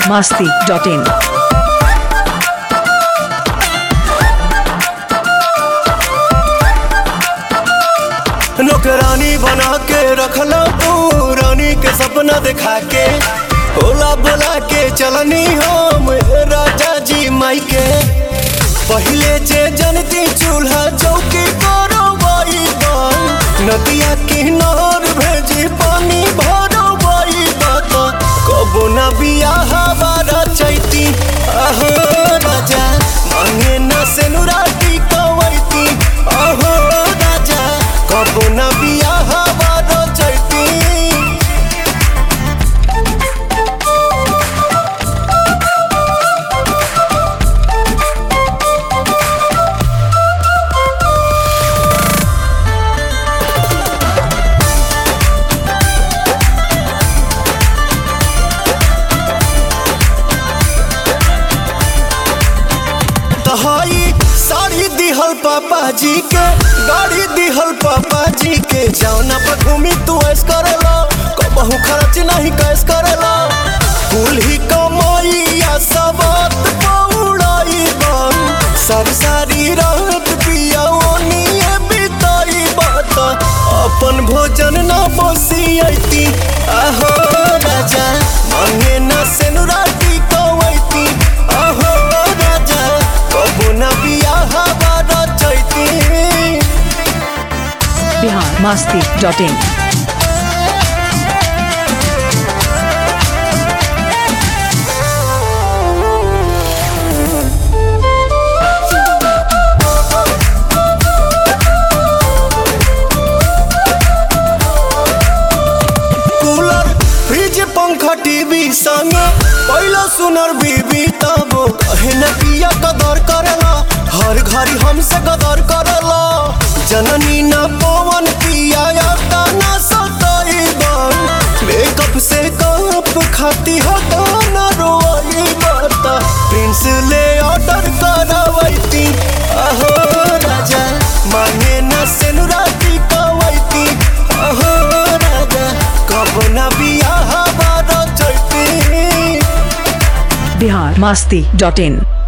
biharmasti.in नौकरानी बना के रखला तू रानी के सपना दिखा के ओला बोला के चलनी हम राजा जी माई के पहले जे जनती चूल्हा चौकी करो बाई बान नदिया किनार भेजी पानी भरो बाई बात कबो न बियाह बारा चैती आहो राजा मांगे न सेनुराटी कवैती आहो राजा कबो न बियाह बारा चैती साड़ी दिहल पापा जी के गाड़ी दिहल पापा जी के जौना पर घूमी तू ऐस करेला कबहू खर्च नहीं कैस करेला कुल ही कमाइया सबत पौड़ाई बन सब सारी रात पिया ओनिए बिताई बात अपन भोजन ना बसियती आहो राजा मांगे ना सेनुराटी कवैती आहो राजा कबो न बियाह बारा चैती biharmasti.in कूलर फ्रिज पंखा टीवी संग पहला सुनर बीबी तब कहे न पिया कदर करेला हर घड़ी हमसे कदर करेला जननी न पवन पिया आता न सताई बन मेकअप से कप खाती हटा न रोई बता प्रिंस ले ऑर्डर करवैती आहो राजा मांगे न सेनुराटी कवैती आहो राजा कब न बियाह बारा चैती biharmasti.in